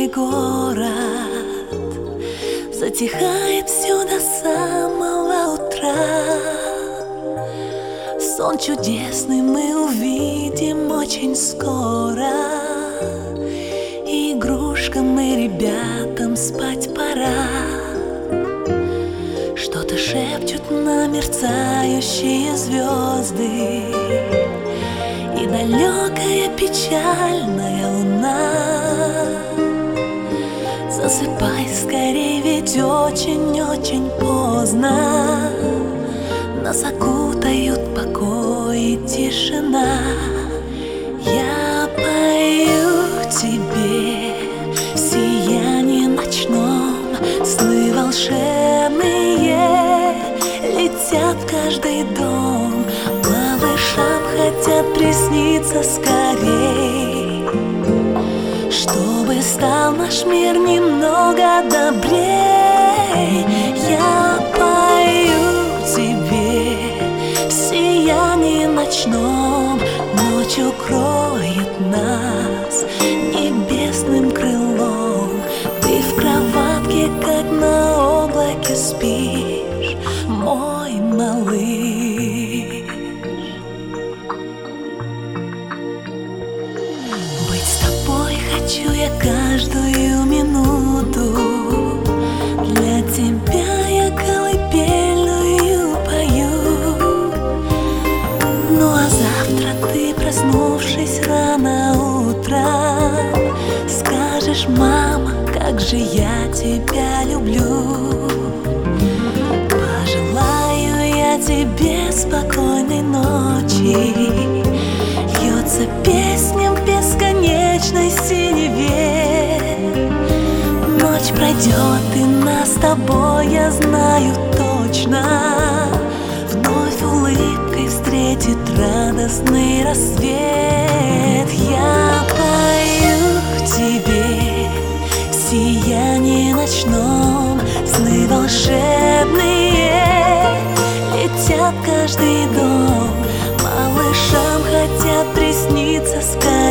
мой город затихает все до самого утра. Сон чудесный мы увидим очень скоро. Игрушкам и ребятам спать пора. Что-то шепчут на мерцающие звезды и далекая печальная луна. Засыпай скорей, ведь очень-очень поздно. Нас окутают покой и тишина. Я пою тебе в сиянии ночном. Сны волшебные летят в каждый дом. Малышам хотят присниться скорей, чтобы стал наш мир немного добрей. Я пою тебе в сиянии ночном. Ночь укроет нас небесным крылом. Ты в кроватке, как на облаке, спишь, мой малыш. Быть с тобой хочу я каждую минуту. Для тебя я колыбельную пою. Ну а завтра ты, проснувшись рано утром, скажешь: мама, как же я тебя люблю. Пожелаю я тебе спокойной ночи. Льется песня в бесконечной синеве. Ночь пройдет, и нас с тобой, я знаю точно, вновь улыбкой встретит радостный рассвет. Я пою тебе в сиянии ночном. Сны волшебные летят в каждый дом. Малышам хотят присниться скорее,